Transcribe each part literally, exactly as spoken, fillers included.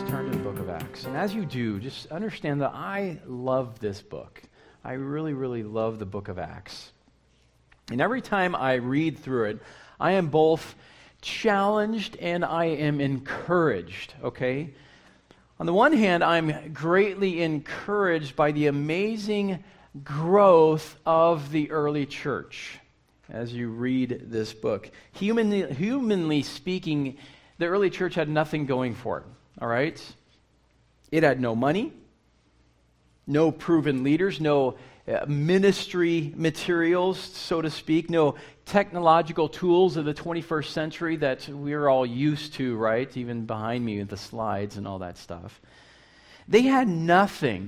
turn to the book of Acts. And as you do, just understand that I love this book. I really, really love the book of Acts. And every time I read through it, I am both challenged and I am encouraged, okay? On the one hand, I'm greatly encouraged by the amazing growth of the early church as you read this book. Humanly, humanly speaking, the early church had nothing going for it, all right? It had no money, no proven leaders, no uh, ministry materials, so to speak, no technological tools of the twenty-first century that we're all used to, right? Even behind me with the slides and all that stuff. They had nothing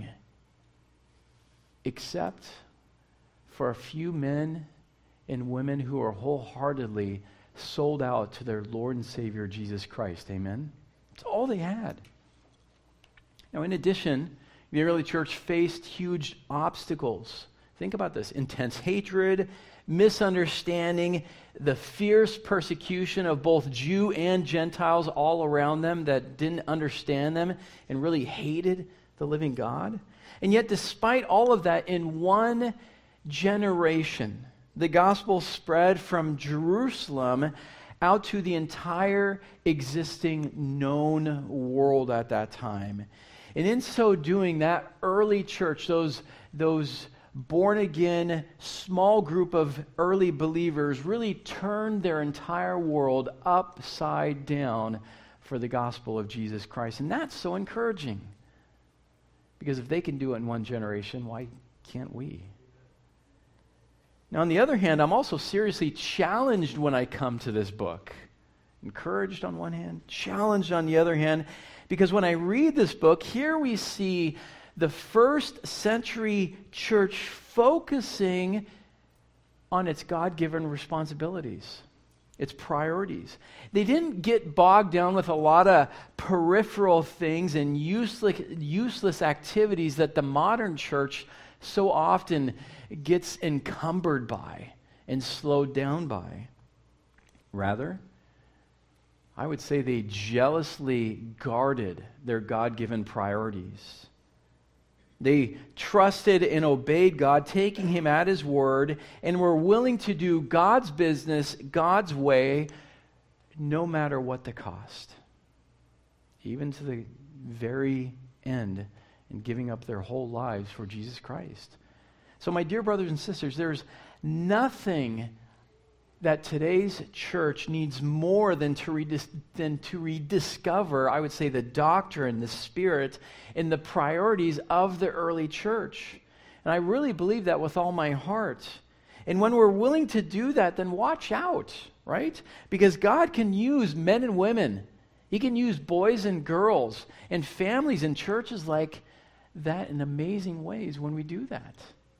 except for a few men and women who are wholeheartedly sold out to their Lord and Savior, Jesus Christ. Amen? That's all they had. Now, in addition, the early church faced huge obstacles. Think about this: intense hatred, misunderstanding, the fierce persecution of both Jew and Gentiles all around them that didn't understand them and really hated the living God. And yet, despite all of that, in one generation, the gospel spread from Jerusalem out to the entire existing known world at that time. And in so doing, that early church, those, those born-again small group of early believers really turned their entire world upside down for the gospel of Jesus Christ. And that's so encouraging. Because if they can do it in one generation, why can't we? Now, on the other hand, I'm also seriously challenged when I come to this book. Encouraged on one hand, challenged on the other hand, because when I read this book, here we see the first century church focusing on its God-given responsibilities, its priorities. They didn't get bogged down with a lot of peripheral things and useless, useless activities that the modern church so often gets encumbered by and slowed down by. Rather, I would say they jealously guarded their God-given priorities. They trusted and obeyed God, taking Him at His word, and were willing to do God's business, God's way, no matter what the cost. Even to the very end, in giving up their whole lives for Jesus Christ. So my dear brothers and sisters, there's nothing that today's church needs more than to, redis- than to rediscover, I would say, the doctrine, the spirit, and the priorities of the early church. And I really believe that with all my heart. And when we're willing to do that, then watch out, right? Because God can use men and women. He can use boys and girls and families and churches like that in amazing ways when we do that.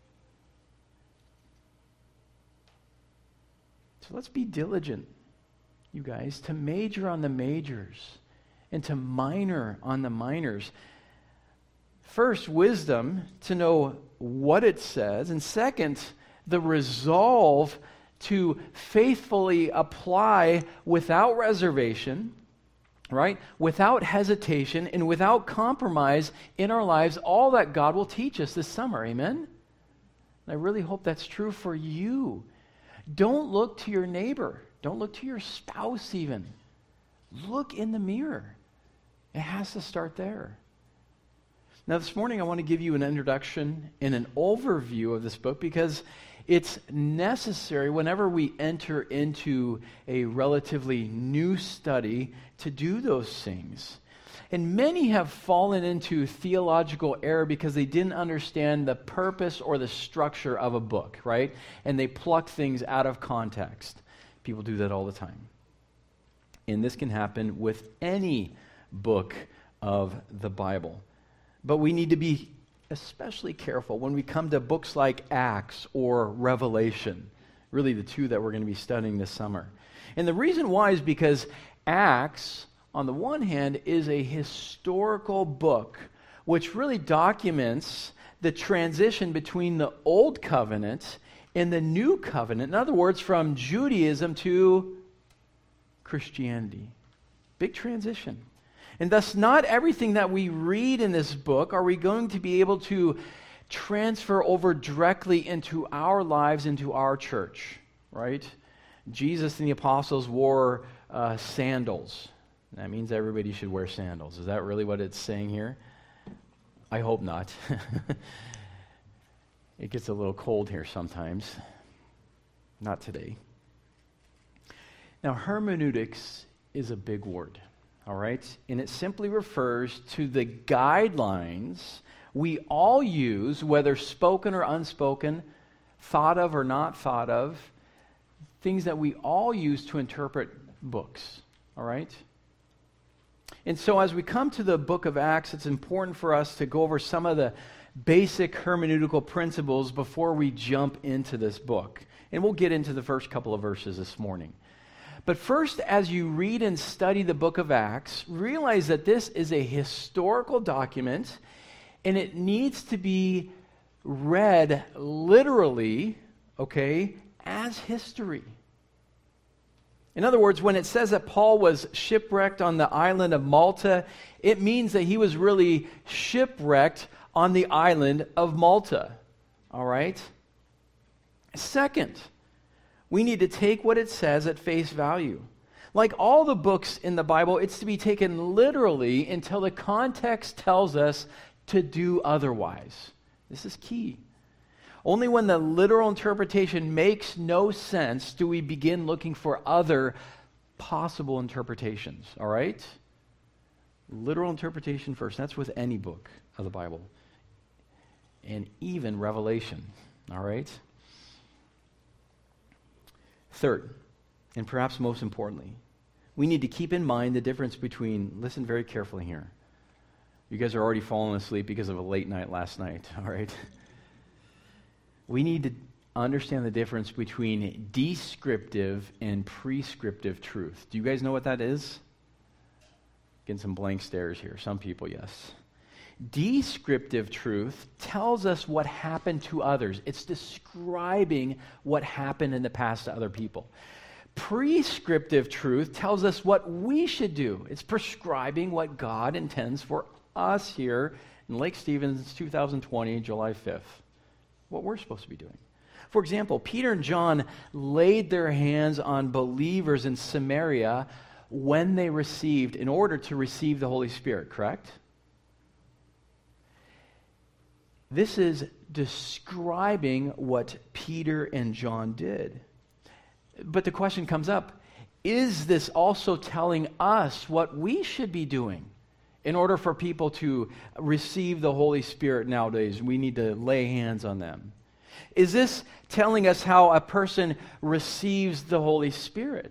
So let's be diligent, you guys, to major on the majors and to minor on the minors. First, wisdom to know what it says, and second, the resolve to faithfully apply without reservation, right? Without hesitation and without compromise in our lives, all that God will teach us this summer. Amen? And I really hope that's true for you. Don't look to your neighbor. Don't look to your spouse even. Look in the mirror. It has to start there. Now this morning I want to give you an introduction and an overview of this book because it's necessary whenever we enter into a relatively new study to do those things. And many have fallen into theological error because they didn't understand the purpose or the structure of a book, right? And they pluck things out of context. People do that all the time. And this can happen with any book of the Bible. But we need to be especially careful when we come to books like Acts or Revelation, really the two that we're going to be studying this summer. And the reason why is because Acts, on the one hand, is a historical book which really documents the transition between the Old Covenant and the New Covenant. In other words, from Judaism to Christianity. Big transition. And thus, not everything that we read in this book are we going to be able to transfer over directly into our lives, into our church, right? Jesus and the apostles wore uh, sandals. That means everybody should wear sandals. Is that really what it's saying here? I hope not. It gets a little cold here sometimes. Not today. Now, hermeneutics is a big word, all right? And it simply refers to the guidelines we all use, whether spoken or unspoken, thought of or not thought of, things that we all use to interpret books, all right? And so as we come to the book of Acts, it's important for us to go over some of the basic hermeneutical principles before we jump into this book. And we'll get into the first couple of verses this morning. But first, as you read and study the book of Acts, realize that this is a historical document, and it needs to be read literally, okay, as history. In other words, when it says that Paul was shipwrecked on the island of Malta, it means that he was really shipwrecked on the island of Malta. All right? Second, we need to take what it says at face value. Like all the books in the Bible, it's to be taken literally until the context tells us to do otherwise. This is key. Only when the literal interpretation makes no sense do we begin looking for other possible interpretations, all right? Literal interpretation first. That's with any book of the Bible. And even Revelation, all right? Third, and perhaps most importantly, we need to keep in mind the difference between, listen very carefully here. You guys are already falling asleep because of a late night last night, all right? We need to understand the difference between descriptive and prescriptive truth. Do you guys know what that is? Getting some blank stares here. Some people, yes. Descriptive truth tells us what happened to others. It's describing what happened in the past to other people. Prescriptive truth tells us what we should do. It's prescribing what God intends for us here in Lake Stevens, two thousand twenty, July fifth. What we're supposed to be doing. For example, Peter and John laid their hands on believers in Samaria when they received, in order to receive the Holy Spirit, correct? This is describing what Peter and John did. But the question comes up, is this also telling us what we should be doing? In order for people to receive the Holy Spirit nowadays, we need to lay hands on them. Is this telling us how a person receives the Holy Spirit?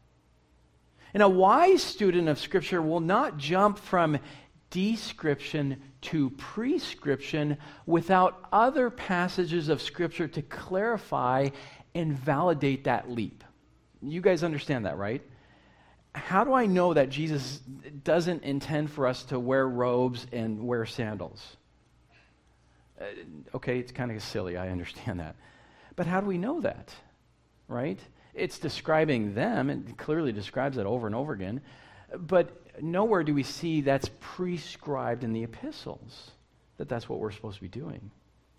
And a wise student of Scripture will not jump from description to prescription without other passages of Scripture to clarify and validate that leap. You guys understand that, right? How do I know that Jesus doesn't intend for us to wear robes and wear sandals? Uh, okay, it's kind of silly, I understand that. But how do we know that, right? It's describing them, and it clearly describes that over and over again, but nowhere do we see that's prescribed in the epistles, that that's what we're supposed to be doing.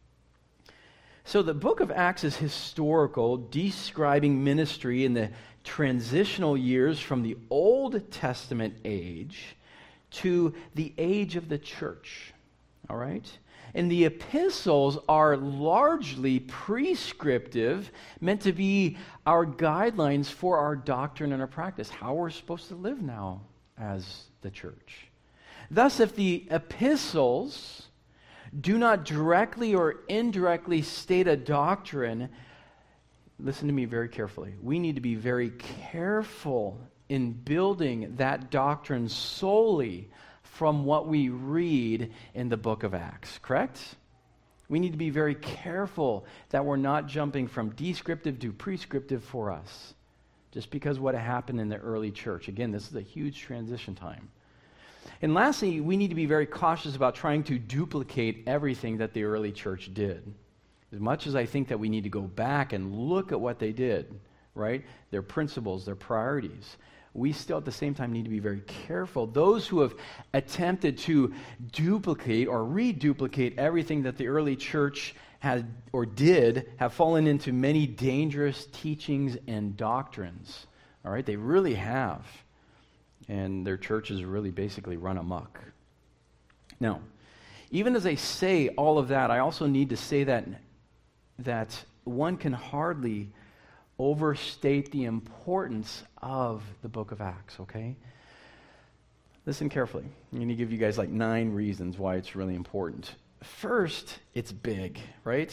So the book of Acts is historical, describing ministry in the transitional years from the Old Testament age to the age of the church. All right? And the epistles are largely prescriptive, meant to be our guidelines for our doctrine and our practice, how we're supposed to live now as the church. Thus, if the epistles do not directly or indirectly state a doctrine, listen to me very carefully. We need to be very careful in building that doctrine solely from what we read in the book of Acts, correct? We need to be very careful that we're not jumping from descriptive to prescriptive for us, just because what happened in the early church. Again, this is a huge transition time. And lastly, we need to be very cautious about trying to duplicate everything that the early church did. As much as I think that we need to go back and look at what they did, right? Their principles, their priorities. we still at the same time need to be very careful. Those who have attempted to duplicate or reduplicate everything that the early church had or did have fallen into many dangerous teachings and doctrines. All right, they really have. And their churches really basically run amok. Now, even as I say all of that, I also need to say that that one can hardly overstate the importance of the book of Acts, okay? Listen carefully. I'm going to give you guys like nine reasons why it's really important. First, it's big, right?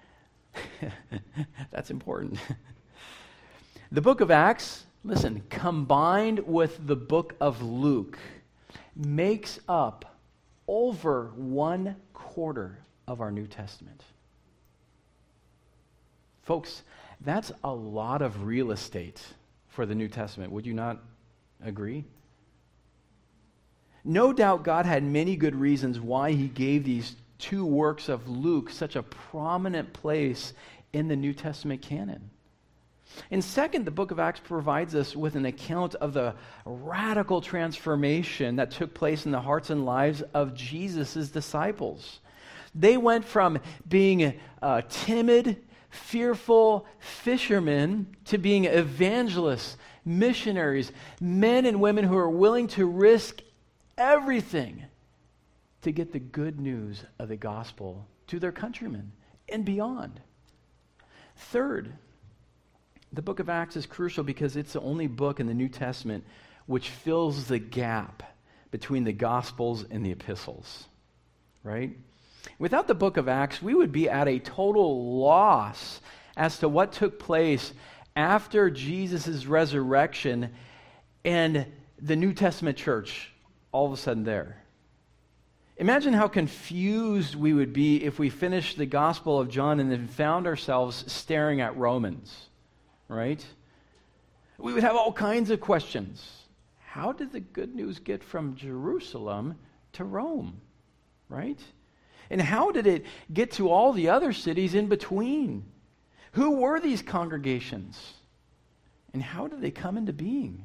That's important. The book of Acts, listen, combined with the book of Luke, makes up over one quarter of our New Testament. Folks, that's a lot of real estate for the New Testament. Would you not agree? No doubt God had many good reasons why he gave these two works of Luke such a prominent place in the New Testament canon. And second, the book of Acts provides us with an account of the radical transformation that took place in the hearts and lives of Jesus' disciples. They went from being uh, timid, fearful fishermen to being evangelists, missionaries, men and women who are willing to risk everything to get the good news of the gospel to their countrymen and beyond. Third, the book of Acts is crucial because it's the only book in the New Testament which fills the gap between the Gospels and the epistles, right? Without the book of Acts, we would be at a total loss as to what took place after Jesus' resurrection and the New Testament church all of a sudden there. Imagine how confused we would be if we finished the Gospel of John and then found ourselves staring at Romans. Right? We would have all kinds of questions. How did the good news get from Jerusalem to Rome? Right? And how did it get to all the other cities in between? Who were these congregations? And how did they come into being?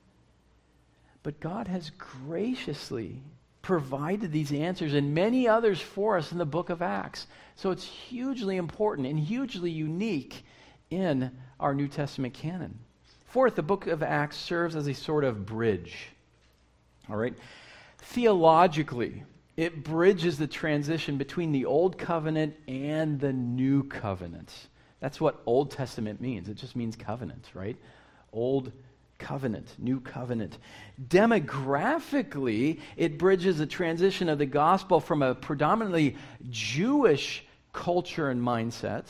But God has graciously provided these answers and many others for us in the book of Acts. So it's hugely important and hugely unique in our New Testament canon. Fourth, the book of Acts serves as a sort of bridge. All right? Theologically, it bridges the transition between the Old Covenant and the New Covenant. That's what Old Testament means. It just means covenant, right? Old Covenant, New Covenant. Demographically, it bridges the transition of the gospel from a predominantly Jewish culture and mindset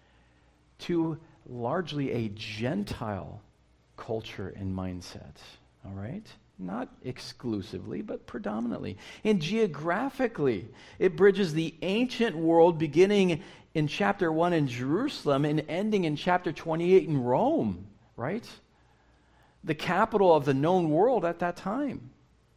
to largely a Gentile culture and mindset, all right? Not exclusively, but predominantly. And geographically, it bridges the ancient world beginning in chapter one in Jerusalem and ending in chapter twenty-eight in Rome, right? The capital of the known world at that time.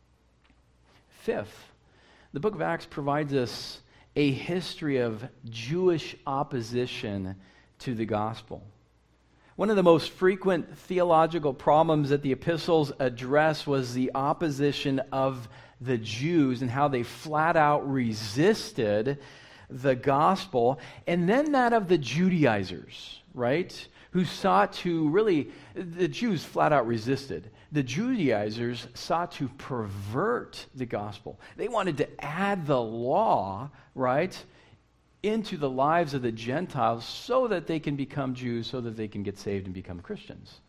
Fifth, the book of Acts provides us a history of Jewish opposition to the gospel. One of the most frequent theological problems that the epistles address was the opposition of the Jews and how they flat out resisted the gospel, and then that of the Judaizers, right? Who sought to really, the Jews flat out resisted. The Judaizers sought to pervert the gospel. They wanted to add the law, right, into the lives of the Gentiles so that they can become Jews, so that they can get saved and become Christians.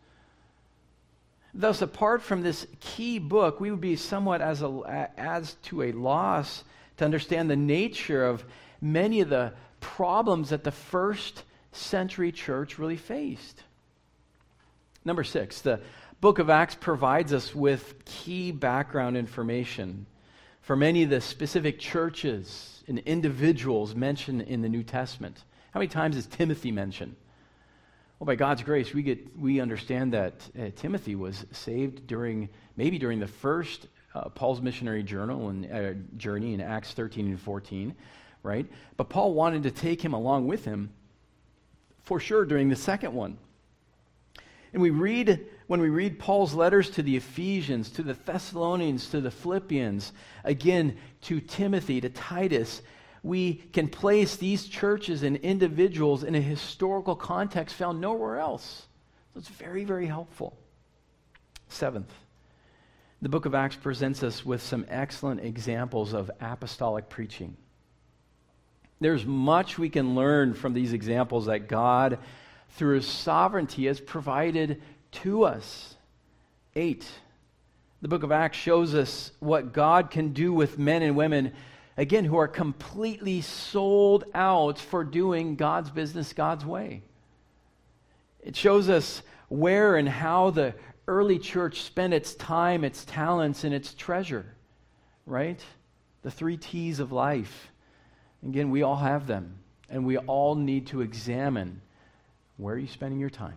Thus, apart from this key book, we would be somewhat as, a, as to a loss to understand the nature of many of the problems that the first century church really faced. Number six, the book of Acts provides us with key background information for many of the specific churches and individuals mentioned in the New Testament. How many times is Timothy mentioned? Well, by God's grace, we get we understand that uh, Timothy was saved during, maybe during the first uh, Paul's missionary journal and uh, journey in Acts thirteen and fourteen, right? But Paul wanted to take him along with him for sure during the second one. And we read, when we read Paul's letters to the Ephesians, to the Thessalonians, to the Philippians, again, to Timothy, to Titus, we can place these churches and individuals in a historical context found nowhere else. So it's very, very helpful. Seventh, the book of Acts presents us with some excellent examples of apostolic preaching. There's much we can learn from these examples that God, through His sovereignty, has provided to us. Eight, the book of Acts shows us what God can do with men and women, again, who are completely sold out for doing God's business God's way. It shows us where and how the early church spent its time, its talents, and its treasure, right? The three T's of life. Again, we all have them, and we all need to examine, where are you spending your time?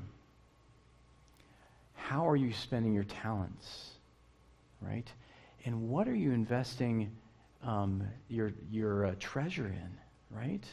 How are you spending your talents, right? And what are you investing um, your, your uh, treasure in, right?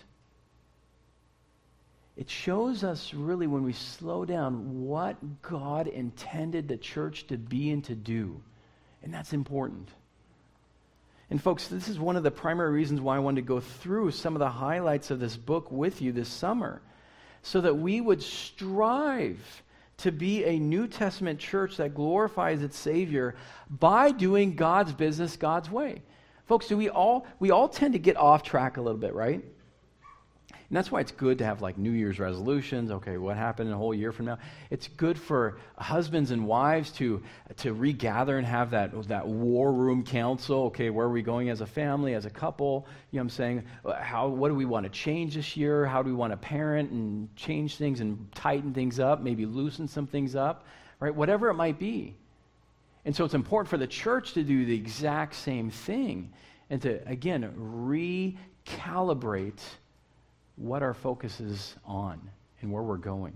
It shows us really, when we slow down, what God intended the church to be and to do. And that's important. And folks, this is one of the primary reasons why I wanted to go through some of the highlights of this book with you this summer, so that we would strive to be a New Testament church that glorifies its Savior by doing God's business God's way. Folks, do we all we all tend to get off track a little bit, right? And that's why it's good to have like New Year's resolutions. Okay, what happened in a whole year from now? It's good for husbands and wives to to regather and have that, that war room council. Okay, where are we going as a family, as a couple? You know what I'm saying? How, what do we want to change this year? How do we want to parent and change things and tighten things up, maybe loosen some things up, right? Whatever it might be. And so it's important for the church to do the exact same thing and to, again, recalibrate what our focus is on and where we're going.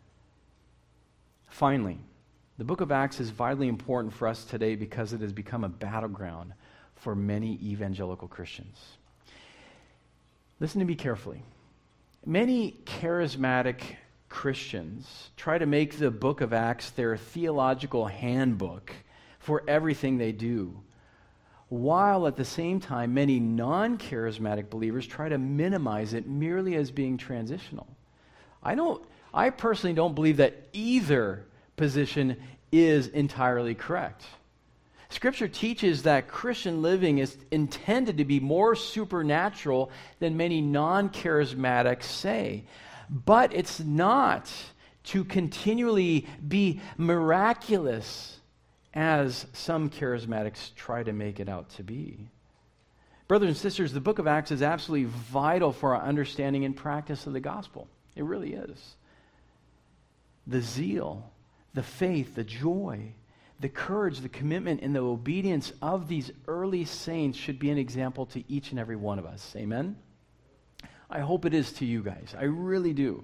Finally, the book of Acts is vitally important for us today because it has become a battleground for many evangelical Christians. Listen to me carefully. Many charismatic Christians try to make the book of Acts their theological handbook for everything they do, while at the same time, many non-charismatic believers try to minimize it merely as being transitional. I don't, I personally don't believe that either position is entirely correct. Scripture teaches that Christian living is intended to be more supernatural than many non-charismatics say, but it's not to continually be miraculous as some charismatics try to make it out to be. Brothers and sisters, the book of Acts is absolutely vital for our understanding and practice of the gospel. It really is. The zeal, the faith, the joy, the courage, the commitment, and the obedience of these early saints should be an example to each and every one of us. Amen? I hope it is to you guys. I really do.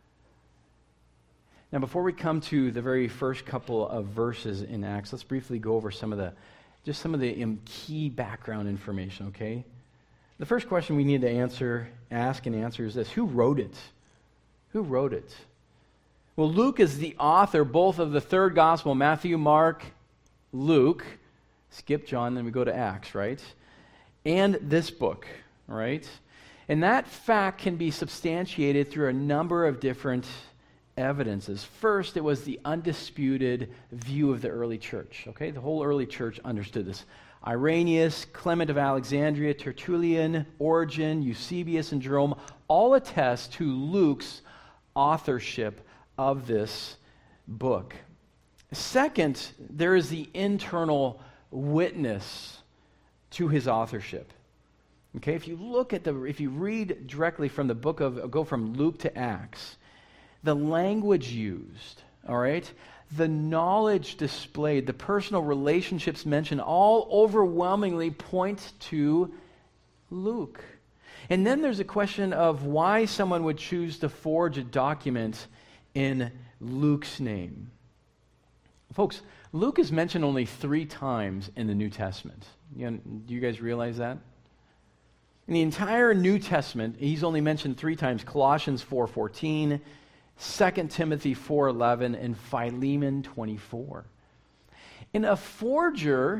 Now, before we come to the very first couple of verses in Acts, let's briefly go over some of the, just some of the um, key background information, okay? The first question we need to answer, ask and answer is this: who wrote it? Who wrote it? Well, Luke is the author both of the third gospel, Matthew, Mark, Luke, skip John, then we go to Acts, right? And this book, right? And that fact can be substantiated through a number of different evidences. First, it was the undisputed view of the early church, okay? The whole early church understood this. Irenaeus, Clement of Alexandria, Tertullian, Origen, Eusebius, and Jerome all attest to Luke's authorship of this book. Second, there is the internal witness to his authorship. Okay, if you look at the, if you read directly from the book of, go from Luke to Acts, the language used, all right, the knowledge displayed, the personal relationships mentioned, all overwhelmingly point to Luke. And then there's a question of why someone would choose to forge a document in Luke's name. Folks, Luke is mentioned only three times in the New Testament. You know, do you guys realize that? In the entire New Testament, he's only mentioned three times: Colossians four fourteen, Second Timothy four eleven, and Philemon twenty-four. And a forger,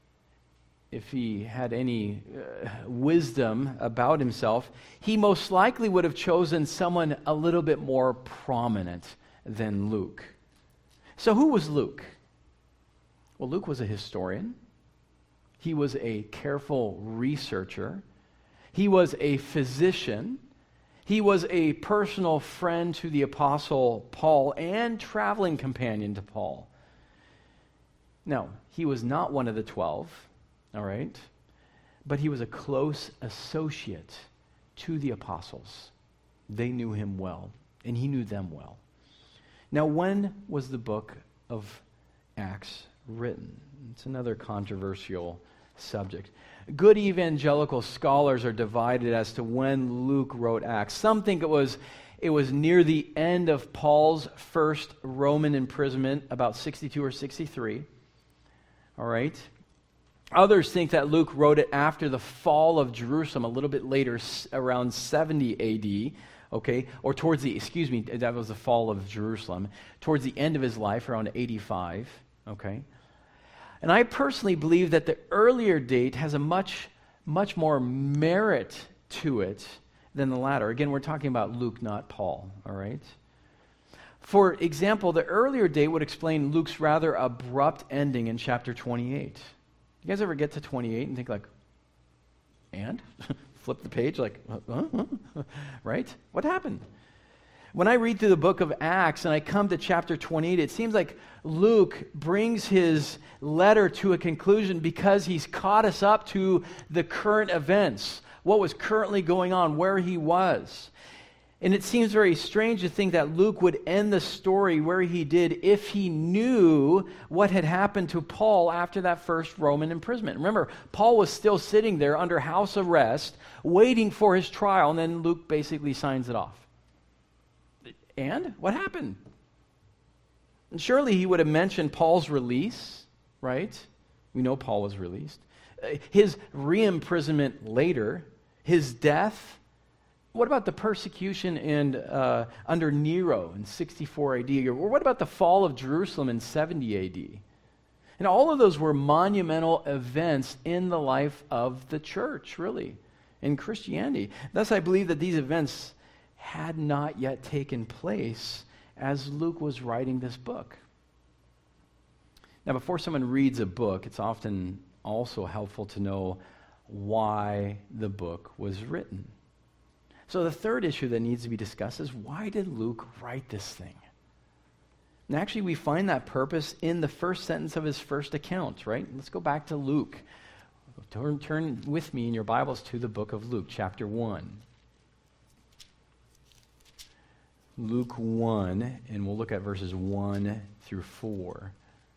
if he had any uh, wisdom about himself, he most likely would have chosen someone a little bit more prominent than Luke. So who was Luke? Well, Luke was a historian. He was a careful researcher. He was a physician. He was a personal friend to the Apostle Paul and traveling companion to Paul. Now, he was not one of the twelve, all right? But he was a close associate to the apostles. They knew him well, and he knew them well. Now, when was the book of Acts written? It's another controversial subject. Good evangelical scholars are divided as to when Luke wrote Acts. Some think it was it was near the end of Paul's first Roman imprisonment, about sixty-two or sixty-three. All right. Others think that Luke wrote it after the fall of Jerusalem, a little bit later, around seventy A D, okay, or towards the, excuse me, that was the fall of Jerusalem, towards the end of his life, around eighty-five, okay. And I personally believe that the earlier date has a much, much more merit to it than the latter. Again, we're talking about Luke, not Paul, all right? For example, the earlier date would explain Luke's rather abrupt ending in chapter twenty-eight. You guys ever get to twenty-eight and think like, and? Flip the page like, huh? Right? What happened? When I read through the book of Acts and I come to chapter twenty-eight, it seems like Luke brings his letter to a conclusion because he's caught us up to the current events, what was currently going on, where he was. And it seems very strange to think that Luke would end the story where he did if he knew what had happened to Paul after that first Roman imprisonment. Remember, Paul was still sitting there under house arrest, waiting for his trial, and then Luke basically signs it off. And what happened? And surely he would have mentioned Paul's release, right? We know Paul was released. His re-imprisonment later, his death. What about the persecution in, uh, under Nero in sixty-four A D? Or what about the fall of Jerusalem in seventy A D? And all of those were monumental events in the life of the church, really, in Christianity. Thus, I believe that these events had not yet taken place as Luke was writing this book. Now, before someone reads a book, it's often also helpful to know why the book was written. So the third issue that needs to be discussed is, why did Luke write this thing? And actually, we find that purpose in the first sentence of his first account, right? Let's go back to Luke. Turn, turn with me in your Bibles to the book of Luke, chapter one. Luke one, and we'll look at verses one through four.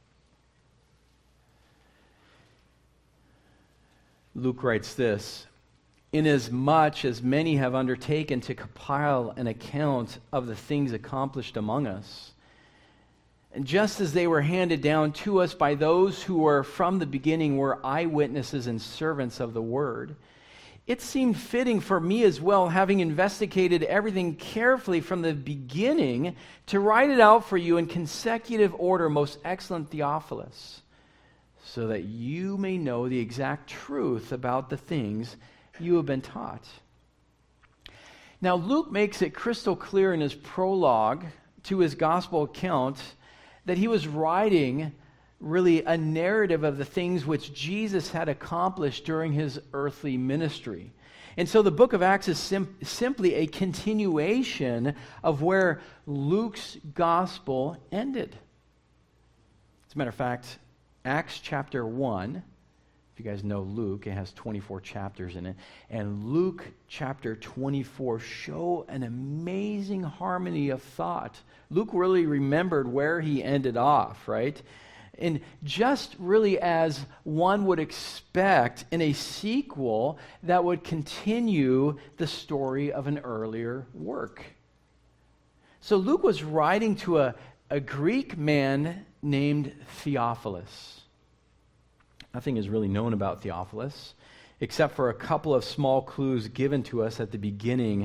Luke writes this: "Inasmuch as many have undertaken to compile an account of the things accomplished among us, and just as they were handed down to us by those who were from the beginning were eyewitnesses and servants of the word, it seemed fitting for me as well, having investigated everything carefully from the beginning, to write it out for you in consecutive order, most excellent Theophilus, so that you may know the exact truth about the things you have been taught." Now, Luke makes it crystal clear in his prologue to his gospel account that he was writing really a narrative of the things which Jesus had accomplished during his earthly ministry. And so the book of Acts is sim- simply a continuation of where Luke's gospel ended. As a matter of fact, Acts chapter one, if you guys know Luke, it has twenty-four chapters in it. And Luke chapter twenty-four show an amazing harmony of thought. Luke really remembered where he ended off, right? And just really as one would expect in a sequel that would continue the story of an earlier work. So Luke was writing to a, a Greek man named Theophilus. Nothing is really known about Theophilus, except for a couple of small clues given to us at the beginning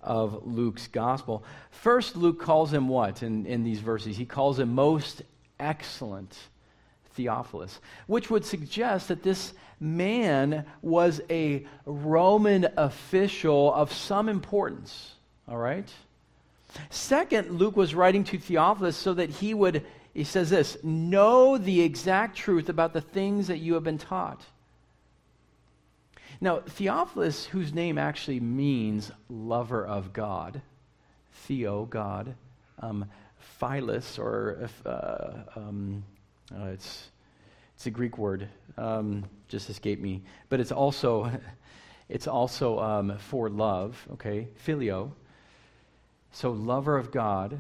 of Luke's gospel. First, Luke calls him what in, in these verses? He calls him most excellent Theophilus, which would suggest that this man was a Roman official of some importance. All right? Second, Luke was writing to Theophilus so that he would, he says this, know the exact truth about the things that you have been taught. Now, Theophilus, whose name actually means lover of God, Theo, God, um, Philos, or if, uh, um, uh, it's it's a Greek word, um, just escaped me, but it's also it's also um, for love, okay, phileo. So, lover of God.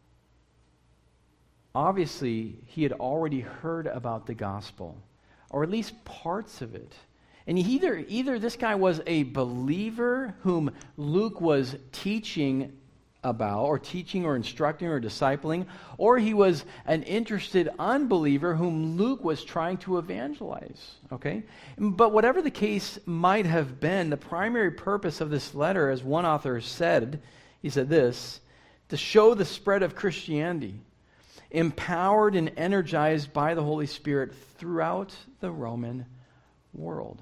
Obviously, he had already heard about the gospel, or at least parts of it. And either, either this guy was a believer whom Luke was teaching about, or teaching or instructing or discipling, or he was an interested unbeliever whom Luke was trying to evangelize. Okay? But whatever the case might have been, the primary purpose of this letter, as one author said, he said this, to show the spread of Christianity, empowered and energized by the Holy Spirit throughout the Roman world.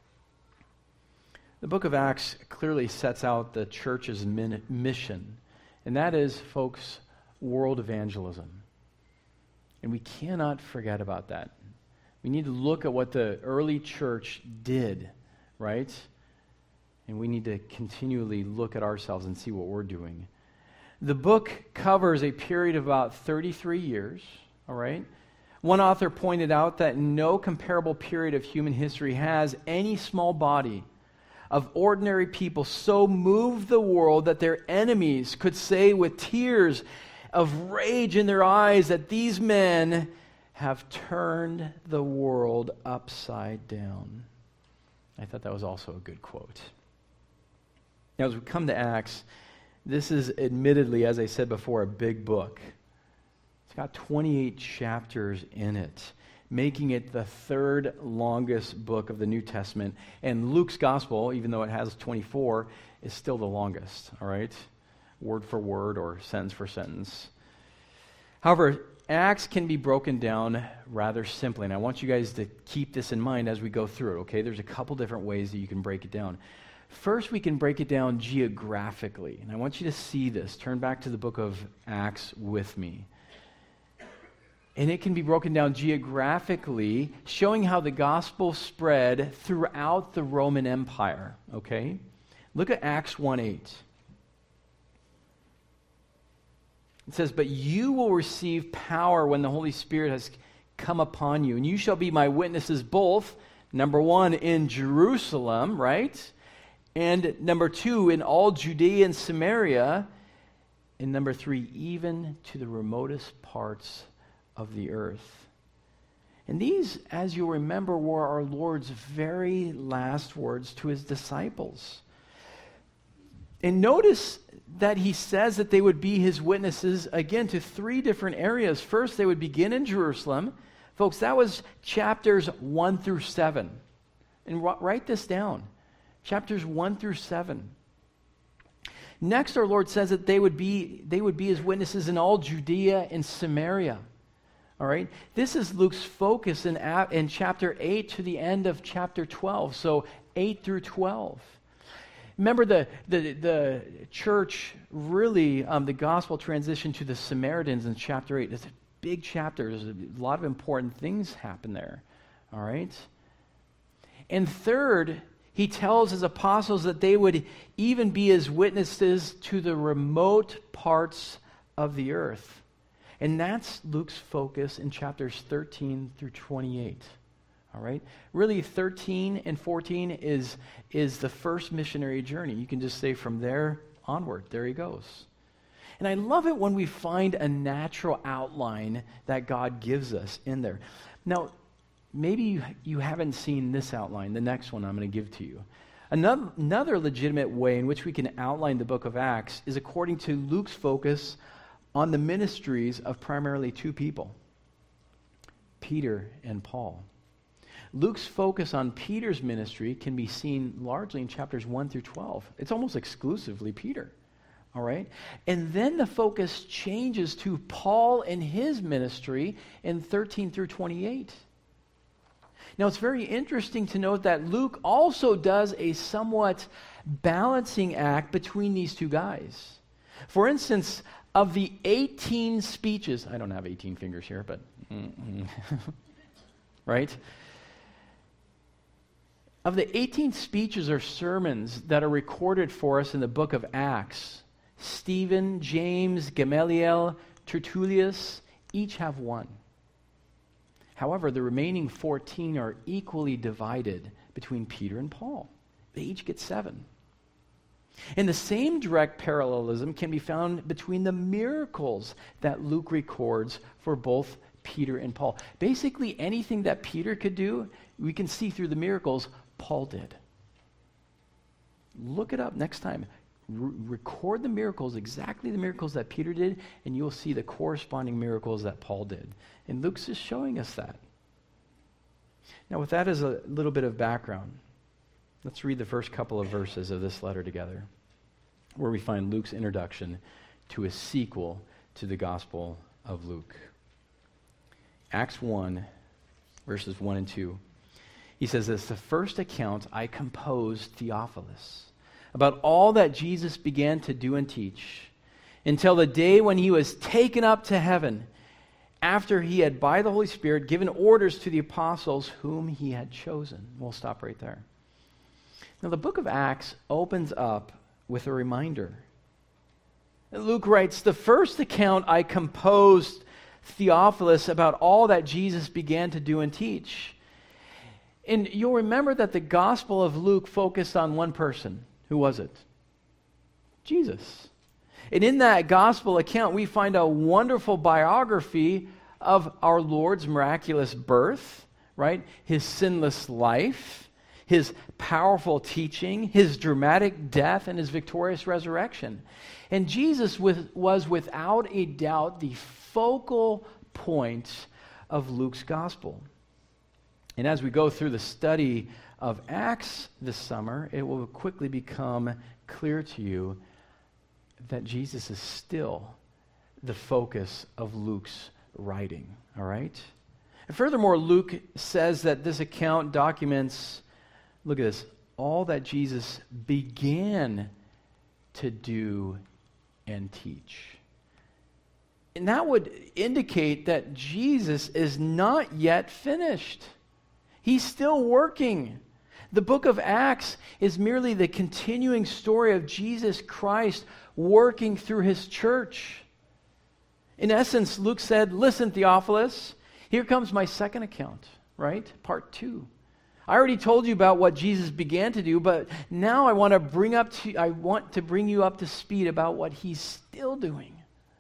The book of Acts clearly sets out the church's min- mission, and that is, folks, world evangelism. And we cannot forget about that. We need to look at what the early church did, right? And we need to continually look at ourselves and see what we're doing. The book covers a period of about thirty-three years, all right? One author pointed out that no comparable period of human history has any small body of ordinary people so moved the world that their enemies could say with tears of rage in their eyes that these men have turned the world upside down. I thought that was also a good quote. Now, as we come to Acts, this is admittedly, as I said before, a big book. It's got twenty-eight chapters in it, making it the third longest book of the New Testament. And Luke's gospel, even though it has twenty-four, is still the longest, all right? Word for word or sentence for sentence. However, Acts can be broken down rather simply, and I want you guys to keep this in mind as we go through it, okay? There's a couple different ways that you can break it down. First, we can break it down geographically, and I want you to see this. Turn back to the book of Acts with me. And it can be broken down geographically, showing how the gospel spread throughout the Roman Empire, okay? Look at Acts one eight. It says, "But you will receive power when the Holy Spirit has come upon you, and you shall be my witnesses both, number one, in Jerusalem," right? And number two, in all Judea and Samaria, and number three, even to the remotest parts of the earth. And these, as you remember, were our Lord's very last words to his disciples. And notice that he says that they would be his witnesses, again, to three different areas. First, they would begin in Jerusalem. Folks, that was chapters one through seven. And write this down. Chapters one through seven. Next, our Lord says that they would be, they would be his witnesses in all Judea and Samaria. All right? This is Luke's focus in, in chapter eight to the end of chapter twelve. So eight through twelve. Remember, the, the, the church really, um, the gospel transitioned to the Samaritans in chapter eight. It's a big chapter. There's a lot of important things happen there. All right? And third, he tells his apostles that they would even be his witnesses to the remote parts of the earth. And that's Luke's focus in chapters thirteen through twenty-eight. All right? Really, thirteen and fourteen is, is the first missionary journey. You can just say from there onward, there he goes. And I love it when we find a natural outline that God gives us in there. Now, maybe you, you haven't seen this outline, the next one I'm going to give to you. Another, another legitimate way in which we can outline the book of Acts is according to Luke's focus on the ministries of primarily two people, Peter and Paul. Luke's focus on Peter's ministry can be seen largely in chapters one through twelve. It's almost exclusively Peter. All right? And then the focus changes to Paul and his ministry in thirteen through twenty-eight. Now, it's very interesting to note that Luke also does a somewhat balancing act between these two guys. For instance, of the eighteen speeches, I don't have eighteen fingers here, but, right? Of the eighteen speeches or sermons that are recorded for us in the book of Acts, Stephen, James, Gamaliel, Tertullius each have one. However, the remaining fourteen are equally divided between Peter and Paul. They each get seven. And the same direct parallelism can be found between the miracles that Luke records for both Peter and Paul. Basically, anything that Peter could do, we can see through the miracles Paul did. Look it up next time. Re- record the miracles, exactly the miracles that Peter did, and you'll see the corresponding miracles that Paul did. And Luke's just showing us that. Now, with that as a little bit of background, let's read the first couple of verses of this letter together, where we find Luke's introduction to a sequel to the Gospel of Luke. Acts one, verses one and two. He says this, "The first account I composed, Theophilus, about all that Jesus began to do and teach, until the day when he was taken up to heaven, after he had, by the Holy Spirit, given orders to the apostles whom he had chosen." We'll stop right there. Now, the book of Acts opens up with a reminder. Luke writes, "The first account I composed, Theophilus, about all that Jesus began to do and teach." And you'll remember that the Gospel of Luke focused on one person. Who was it? Jesus. And in that Gospel account, we find a wonderful biography of our Lord's miraculous birth, right? His sinless life, his powerful teaching, his dramatic death, and his victorious resurrection. And Jesus with, was without a doubt the focal point of Luke's Gospel. And as we go through the study of Acts this summer, it will quickly become clear to you that Jesus is still the focus of Luke's writing, all right? And furthermore, Luke says that this account documents, look at this, all that Jesus began to do and teach. And that would indicate that Jesus is not yet finished. He's still working. The book of Acts is merely the continuing story of Jesus Christ working through his church. In essence, Luke said, "Listen, Theophilus, here comes my second account," right? Part two. I already told you about what Jesus began to do, but now I want to bring up to I want to bring you up to speed about what he's still doing.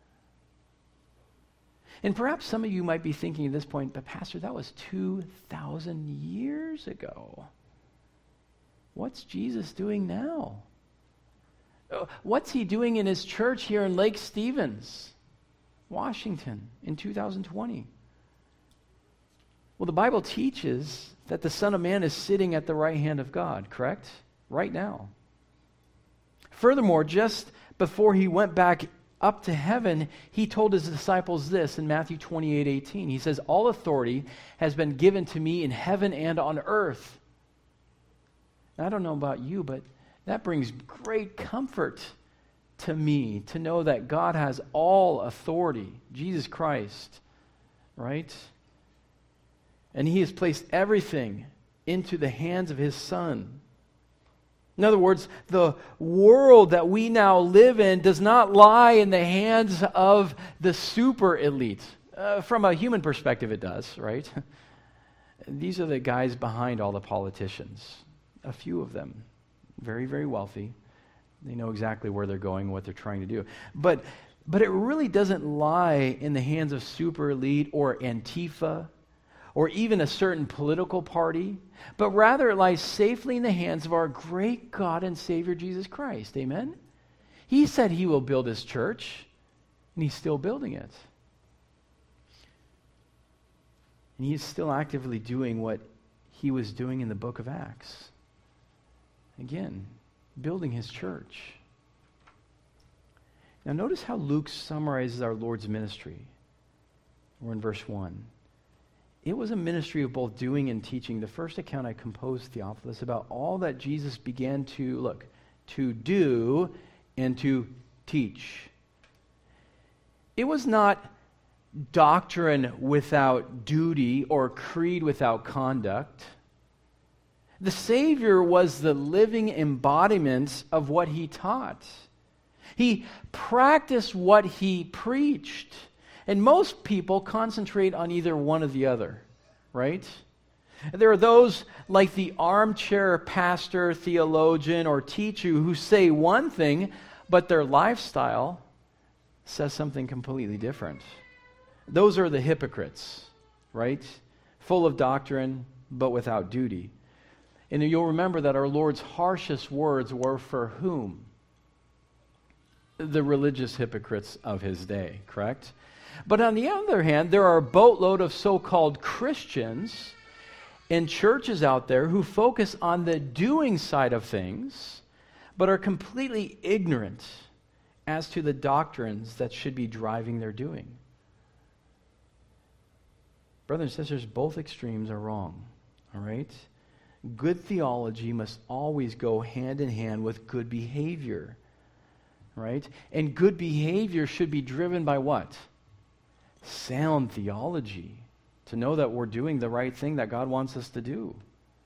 And perhaps some of you might be thinking at this point, "But Pastor, that was two thousand years ago. What's Jesus doing now? What's he doing in his church here in Lake Stevens, Washington, in two thousand twenty? Well, the Bible teaches that the Son of Man is sitting at the right hand of God, correct? Right now. Furthermore, just before he went back up to heaven, he told his disciples this in Matthew twenty-eight eighteen. He says, "All authority has been given to me in heaven and on earth." Now, I don't know about you, but that brings great comfort to me to know that God has all authority, Jesus Christ, right? And he has placed everything into the hands of his Son. In other words, the world that we now live in does not lie in the hands of the super elite. Uh, from a human perspective, it does, right? These are the guys behind all the politicians. A few of them, very, very wealthy. They know exactly where they're going, what they're trying to do. But, but it really doesn't lie in the hands of super elite or Antifa or even a certain political party, but rather it lies safely in the hands of our great God and Savior, Jesus Christ. Amen? He said he will build his church, and he's still building it. And he is still actively doing what he was doing in the book of Acts. Again, building his church. Now notice how Luke summarizes our Lord's ministry. We're in verse one. It was a ministry of both doing and teaching. The first account I composed, Theophilus, about all that Jesus began to, look, to do and to teach. It was not doctrine without duty or creed without conduct. The Savior was the living embodiment of what he taught. He practiced what he preached. And most people concentrate on either one or the other, right? There are those like the armchair pastor, theologian, or teacher who say one thing, but their lifestyle says something completely different. Those are the hypocrites, right? Full of doctrine, but without duty. And you'll remember that our Lord's harshest words were for whom? The religious hypocrites of his day, correct? But on the other hand, there are a boatload of so-called Christians in churches out there who focus on the doing side of things, but are completely ignorant as to the doctrines that should be driving their doing. Brothers and sisters, both extremes are wrong, all right? Good theology must always go hand in hand with good behavior, right? And good behavior should be driven by what? Sound theology, to know that we're doing the right thing that God wants us to do.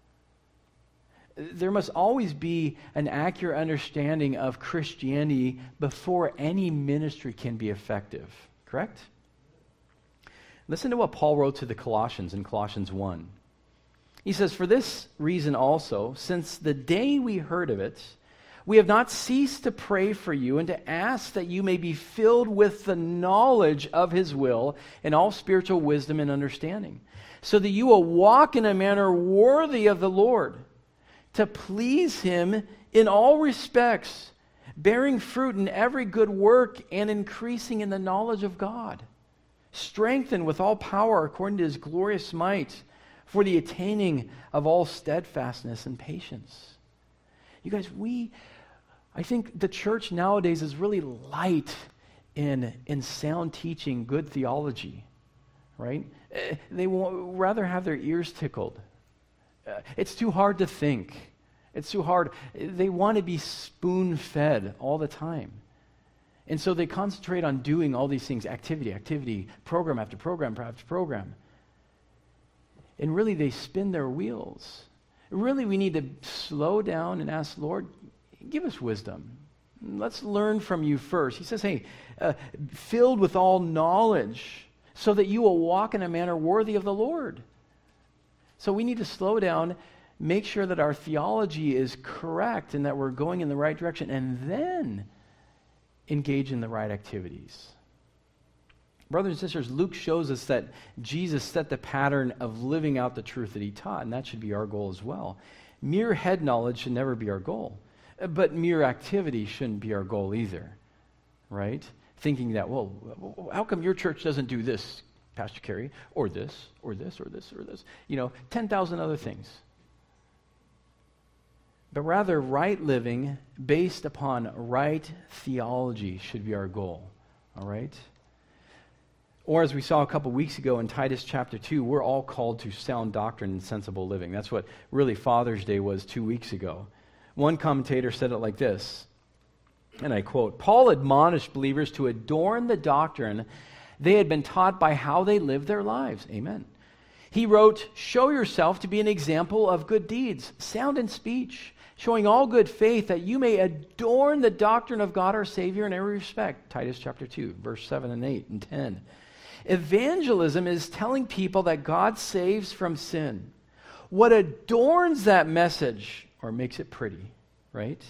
There must always be an accurate understanding of Christianity before any ministry can be effective, correct? Listen to what Paul wrote to the Colossians in Colossians one. He says, "For this reason also, since the day we heard of it, we have not ceased to pray for you and to ask that you may be filled with the knowledge of his will and all spiritual wisdom and understanding, so that you will walk in a manner worthy of the Lord, to please him in all respects, bearing fruit in every good work and increasing in the knowledge of God, strengthened with all power according to his glorious might, for the attaining of all steadfastness and patience." You guys, we... I think the church nowadays is really light in, in sound teaching, good theology, right? Uh, they will rather have their ears tickled. Uh, it's too hard to think. It's too hard. They want to be spoon-fed all the time. And so they concentrate on doing all these things, activity, activity, program after program after program. And really they spin their wheels. Really we need to slow down and ask, Lord, give us wisdom. Let's learn from you first. He says, hey, uh, filled with all knowledge, so that you will walk in a manner worthy of the Lord. So we need to slow down, make sure that our theology is correct and that we're going in the right direction, and then engage in the right activities. Brothers and sisters, Luke shows us that Jesus set the pattern of living out the truth that he taught, and that should be our goal as well. Mere head knowledge should never be our goal. But mere activity shouldn't be our goal either, right? Thinking that, well, how come your church doesn't do this, Pastor Kerry, or this, or this, or this, or this? You know, ten thousand other things. But rather, right living based upon right theology should be our goal, all right? Or as we saw a couple weeks ago in Titus chapter two, we're all called to sound doctrine and sensible living. That's what really Father's Day was two weeks ago. One commentator said it like this, and I quote, "Paul admonished believers to adorn the doctrine they had been taught by how they lived their lives." Amen. He wrote, "Show yourself to be an example of good deeds, sound in speech, showing all good faith, that you may adorn the doctrine of God our Savior in every respect." Titus chapter two, verse seven and eight and ten. Evangelism is telling people that God saves from sin. What adorns that message, or makes it pretty, right?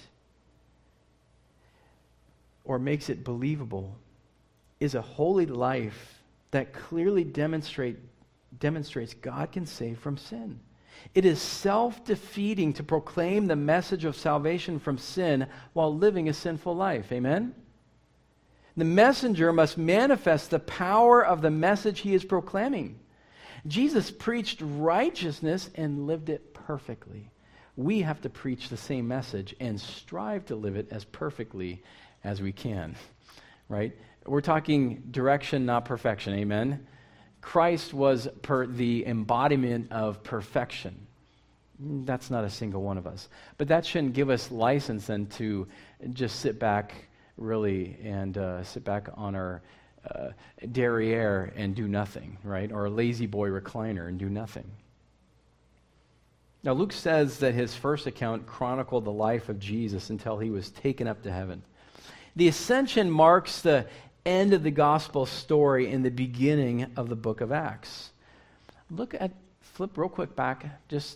Or makes it believable, is a holy life that clearly demonstrate, demonstrates God can save from sin. It is self-defeating to proclaim the message of salvation from sin while living a sinful life. Amen? The messenger must manifest the power of the message he is proclaiming. Jesus preached righteousness and lived it perfectly. We have to preach the same message and strive to live it as perfectly as we can. right? We're talking direction, not perfection, amen? Christ was per the embodiment of perfection. That's not a single one of us. But that shouldn't give us license then to just sit back really and uh, sit back on our uh, derriere and do nothing, right? Or a lazy boy recliner and do nothing. Now, Luke says that his first account chronicled the life of Jesus until he was taken up to heaven. The ascension marks the end of the gospel story in the beginning of the book of Acts. Look at, flip real quick back, just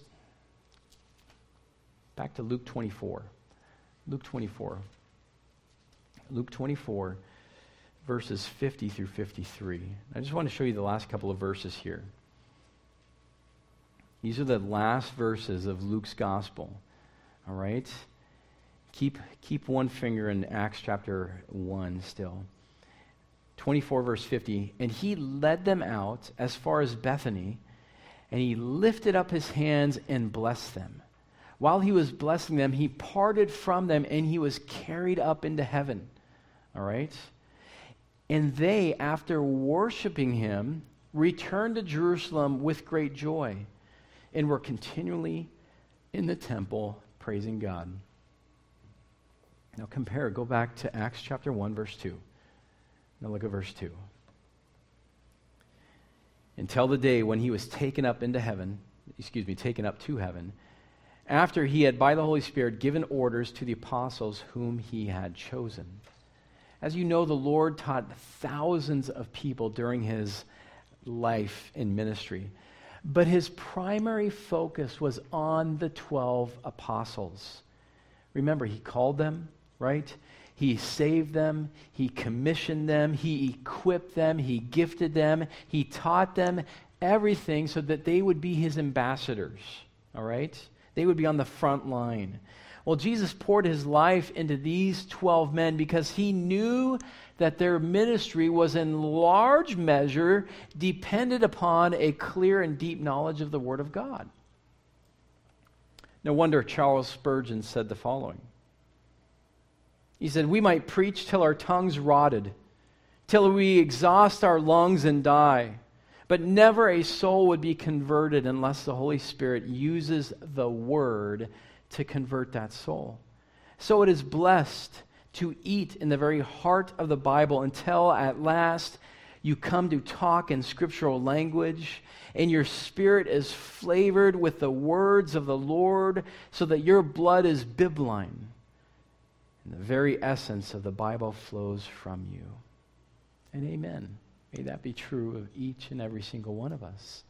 back to Luke twenty-four. Luke twenty-four. Luke twenty-four, verses fifty through fifty-three. I just want to show you the last couple of verses here. These are the last verses of Luke's gospel. All right? Keep, keep one finger in Acts chapter one still. twenty-four, verse fifty. And he led them out as far as Bethany, and he lifted up his hands and blessed them. While he was blessing them, he parted from them, and he was carried up into heaven. All right? And they, after worshiping him, returned to Jerusalem with great joy, and were continually in the temple praising God. Now compare, go back to Acts chapter one, verse two. Now look at verse two. Until the day when he was taken up into heaven, excuse me, taken up to heaven, after he had by the Holy Spirit given orders to the apostles whom he had chosen. As you know, the Lord taught thousands of people during his life in ministry. But his primary focus was on the twelve apostles. Remember, he called them, right? He saved them. He commissioned them. He equipped them. He gifted them. He taught them everything so that they would be his ambassadors, all right? They would be on the front line. Well, Jesus poured his life into these twelve men because he knew that their ministry was in large measure dependent upon a clear and deep knowledge of the Word of God. No wonder Charles Spurgeon said the following. He said, "We might preach till our tongues rotted, till we exhaust our lungs and die, but never a soul would be converted unless the Holy Spirit uses the Word to convert that soul. So it is blessed to eat in the very heart of the Bible until at last you come to talk in scriptural language and your spirit is flavored with the words of the Lord so that your blood is bibline. And the very essence of the Bible flows from you." And amen. May that be true of each and every single one of us.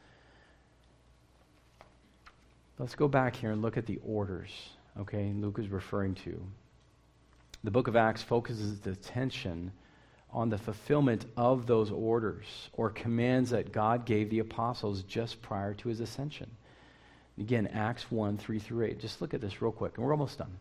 Let's go back here and look at the orders, okay, Luke is referring to. The book of Acts focuses its attention on the fulfillment of those orders or commands that God gave the apostles just prior to his ascension. Again, Acts one, three through eight. Just look at this real quick, and we're almost done.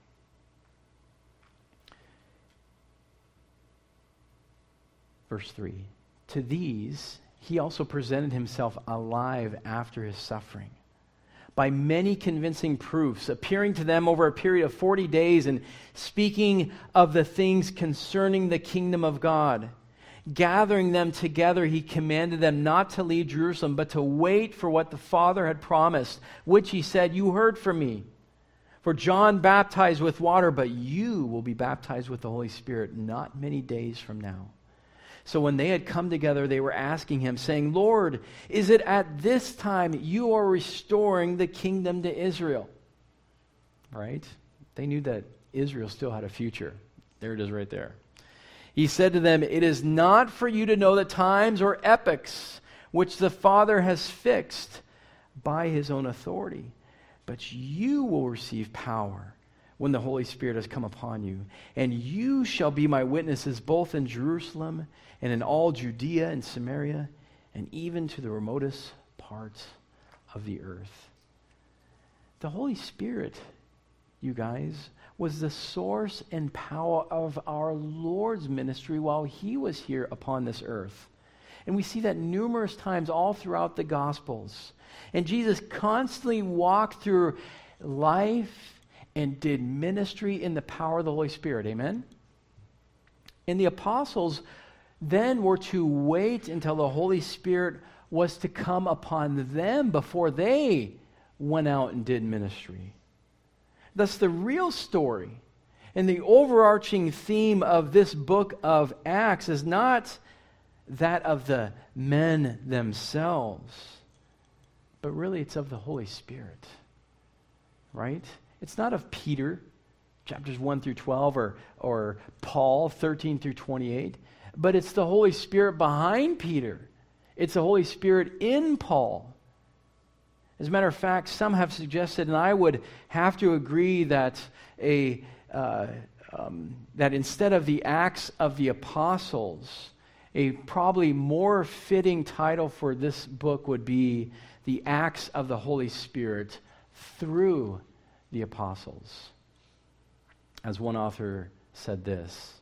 Verse three. To these he also presented himself alive after his suffering, by many convincing proofs, appearing to them over a period of forty days and speaking of the things concerning the kingdom of God. Gathering them together, he commanded them not to leave Jerusalem, but to wait for what the Father had promised, which he said, "You heard from me. For John baptized with water, but you will be baptized with the Holy Spirit not many days from now." So when they had come together, they were asking him, saying, "Lord, is it at this time you are restoring the kingdom to Israel?" Right? They knew that Israel still had a future. There it is right there. He said to them, "It is not for you to know the times or epochs which the Father has fixed by his own authority, but you will receive power when the Holy Spirit has come upon you, and you shall be my witnesses both in Jerusalem and in all Judea and Samaria, and even to the remotest parts of the earth." The Holy Spirit, you guys, was the source and power of our Lord's ministry while he was here upon this earth. And we see that numerous times all throughout the Gospels. And Jesus constantly walked through life and did ministry in the power of the Holy Spirit. Amen? And the apostles then were to wait until the Holy Spirit was to come upon them before they went out and did ministry. Thus, the real story and the overarching theme of this book of Acts is not that of the men themselves, but really it's of the Holy Spirit, right? It's not of Peter, chapters one through twelve, or, or Paul, thirteen through twenty-eight, but it's the Holy Spirit behind Peter. It's the Holy Spirit in Paul. As a matter of fact, some have suggested, and I would have to agree, that a uh, um, that instead of the Acts of the Apostles, a probably more fitting title for this book would be the Acts of the Holy Spirit through the Apostles. As one author said this,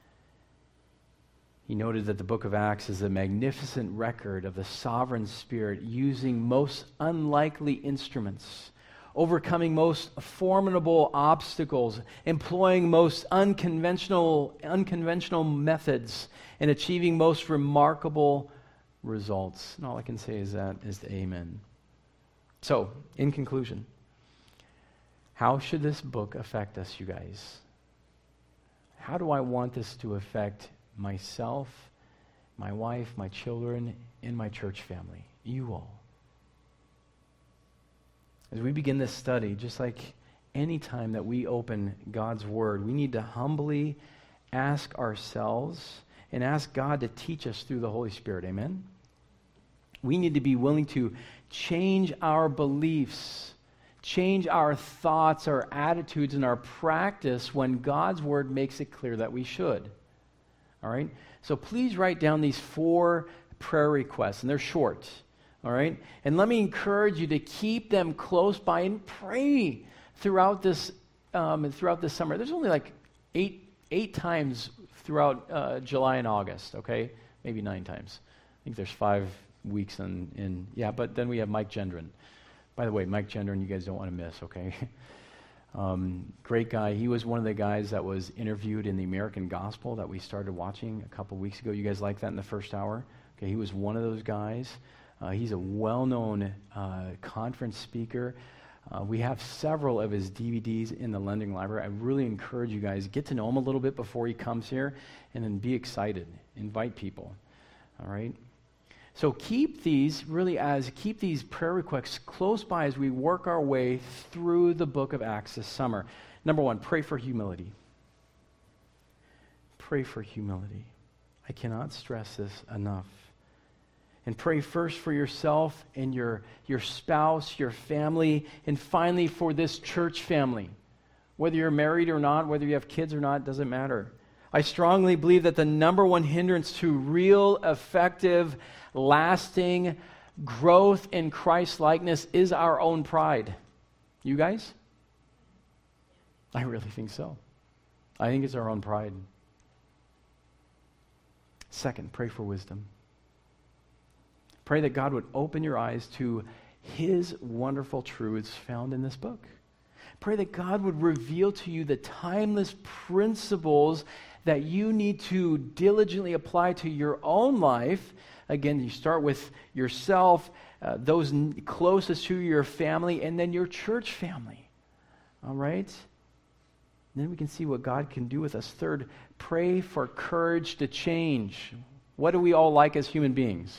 he noted that the book of Acts is a magnificent record of the sovereign Spirit using most unlikely instruments, overcoming most formidable obstacles, employing most unconventional, unconventional methods, and achieving most remarkable results. And all I can say is that is the amen. So, in conclusion, how should this book affect us, you guys? How do I want this to affect myself, my wife, my children, and my church family? You all. As we begin this study, just like any time that we open God's Word, we need to humbly ask ourselves and ask God to teach us through the Holy Spirit. Amen? We need to be willing to change our beliefs, change our thoughts, our attitudes, and our practice when God's Word makes it clear that we should. All right? So please write down these four prayer requests, and they're short. All right? And let me encourage you to keep them close by and pray throughout this um, throughout this summer. There's only like eight eight times throughout uh, July and August, okay? Maybe nine times. I think there's five weeks in, in yeah, but then we have Mike Gendron. By the way, Mike Gendron, you guys don't want to miss, okay? um, great guy. He was one of the guys that was interviewed in the American Gospel that we started watching a couple weeks ago. You guys like that in the first hour? Okay, he was one of those guys. Uh, he's a well-known uh, conference speaker. Uh, we have several of his D V Ds in the lending library. I really encourage you guys, get to know him a little bit before he comes here, and then be excited. Invite people. All right? So keep these, really as, keep these prayer requests close by as we work our way through the book of Acts this summer. Number one, pray for humility. Pray for humility. I cannot stress this enough. And pray first for yourself and your, your spouse, your family, and finally for this church family. Whether you're married or not, whether you have kids or not, doesn't matter. I strongly believe that the number one hindrance to real, effective, lasting growth in Christ-likeness is our own pride. You guys? I really think so. I think it's our own pride. Second, pray for wisdom. Pray that God would open your eyes to His wonderful truths found in this book. Pray that God would reveal to you the timeless principles that you need to diligently apply to your own life. Again, you start with yourself, uh, those n- closest to your family, and then your church family. All right? Then we can see what God can do with us. Third, pray for courage to change. What do we all like as human beings?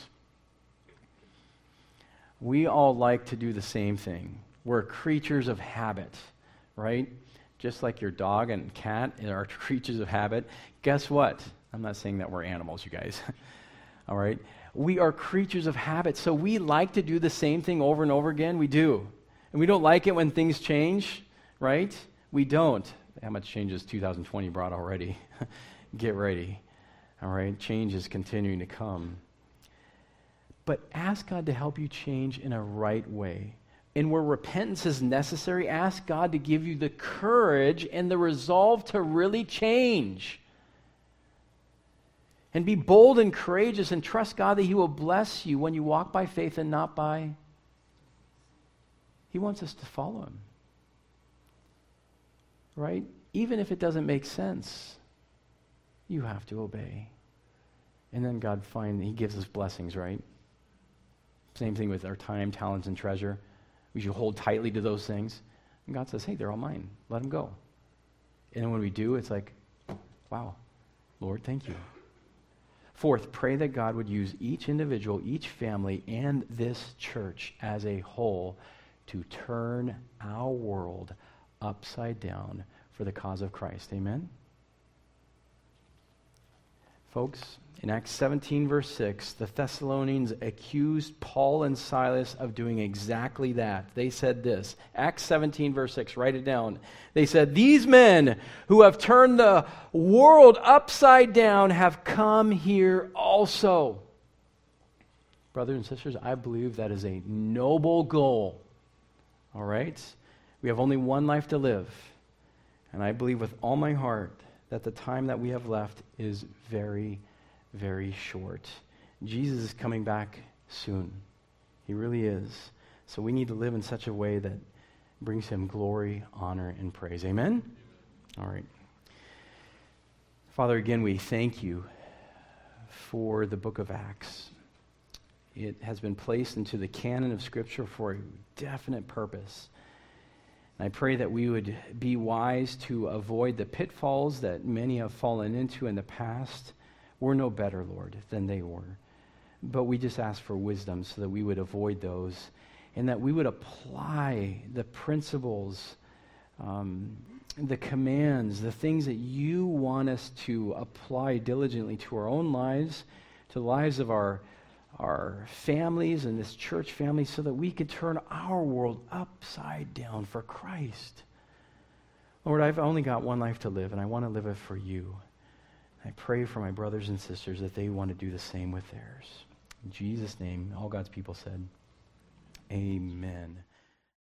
We all like to do the same thing. We're creatures of habit, right? Just like your dog and cat are creatures of habit. Guess what? I'm not saying that we're animals, you guys. All right? We are creatures of habit, so we like to do the same thing over and over again. We do. And we don't like it when things change, right? We don't. How much change has two thousand twenty brought already? Get ready. All right? Change is continuing to come. But ask God to help you change in a right way. And where repentance is necessary, ask God to give you the courage and the resolve to really change. And be bold and courageous and trust God that He will bless you when you walk by faith and not by. He wants us to follow Him. Right? Even if it doesn't make sense. you have to obey. And then God find he gives us blessings, right? Same thing with our time, talents, and treasure. We should hold tightly to those things. And God says, hey, they're all mine. Let them go. And then when we do, it's like, wow, Lord, thank you. Fourth, pray that God would use each individual, each family, and this church as a whole to turn our world upside down for the cause of Christ. Amen? Folks, in Acts seventeen, verse six, the Thessalonians accused Paul and Silas of doing exactly that. They said this, Acts seventeen, verse six, write it down. They said, these men who have turned the world upside down have come here also. Brothers and sisters, I believe that is a noble goal. All right? We have only one life to live. And I believe with all my heart that the time that we have left is very, very short. Jesus is coming back soon. He really is. So we need to live in such a way that brings him glory, honor, and praise. Amen? All right. Father, again, we thank you for the book of Acts. It has been placed into the canon of Scripture for a definite purpose. And I pray that we would be wise to avoid the pitfalls that many have fallen into in the past. We're no better, Lord, than they were. But we just ask for wisdom so that we would avoid those and that we would apply the principles, um, the commands, the things that you want us to apply diligently to our own lives, to the lives of our our families and this church family so that we could turn our world upside down for Christ. Lord, I've only got one life to live, and I want to live it for you. I pray for my brothers and sisters that they want to do the same with theirs. In Jesus' name, all God's people said, amen.